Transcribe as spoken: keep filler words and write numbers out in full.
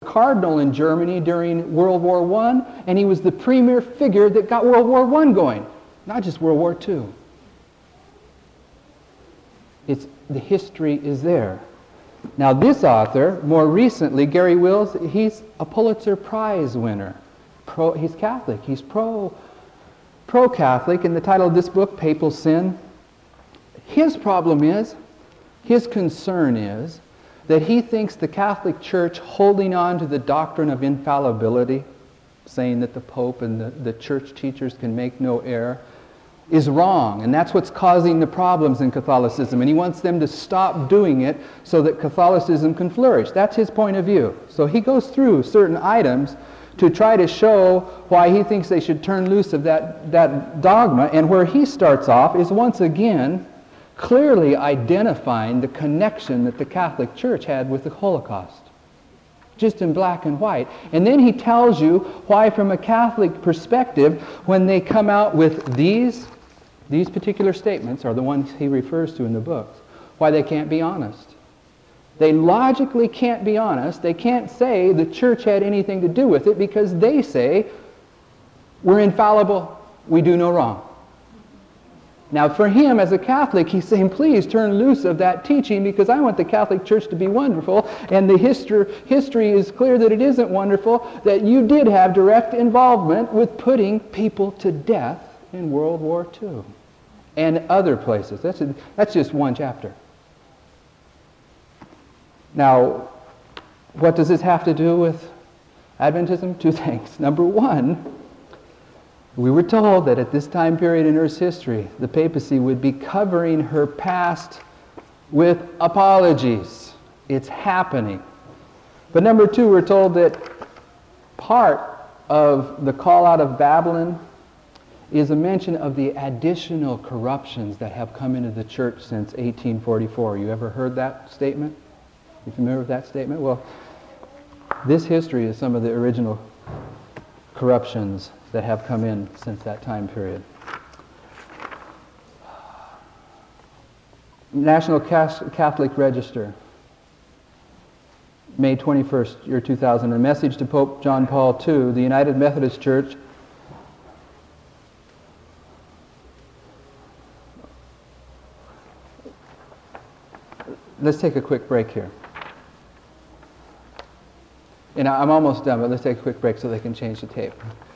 cardinal in Germany during World War One, and he was the premier figure that got World War One going, not just World War Two. It's, the history is there. Now this author, more recently, Gary Wills, he's a Pulitzer Prize winner. Pro, he's Catholic. He's pro, pro-Catholic, and the title of this book, Papal Sin. His problem is, his concern is, that he thinks the Catholic Church holding on to the doctrine of infallibility, saying that the Pope and the, the church teachers can make no error, is wrong, and that's what's causing the problems in Catholicism, and he wants them to stop doing it so that Catholicism can flourish. That's his point of view. So he goes through certain items to try to show why he thinks they should turn loose of that, that dogma, and where he starts off is once again clearly identifying the connection that the Catholic Church had with the Holocaust, just in black and white. And then he tells you why, from a Catholic perspective, when they come out with these, these particular statements, are the ones he refers to in the books, why they can't be honest. They logically can't be honest. They can't say the church had anything to do with it because they say, we're infallible, we do no wrong. Now for him as a Catholic, he's saying, please turn loose of that teaching because I want the Catholic Church to be wonderful, and the history, history is clear that it isn't wonderful, that you did have direct involvement with putting people to death in World War Two and other places. That's, a, that's just one chapter. Now, what does this have to do with Adventism? Two things. Number one, we were told that at this time period in Earth's history, the papacy would be covering her past with apologies. It's happening. But number two, we're told that part of the call out of Babylon is a mention of the additional corruptions that have come into the church since eighteen forty-four. You ever heard that statement? You familiar with that statement? Well, this history is some of the original corruptions that have come in since that time period. National Catholic Register, May twenty-first, year two thousand. A message to Pope John Paul the Second, the United Methodist Church. Let's take a quick break here. And I'm almost done, but let's take a quick break so they can change the tape.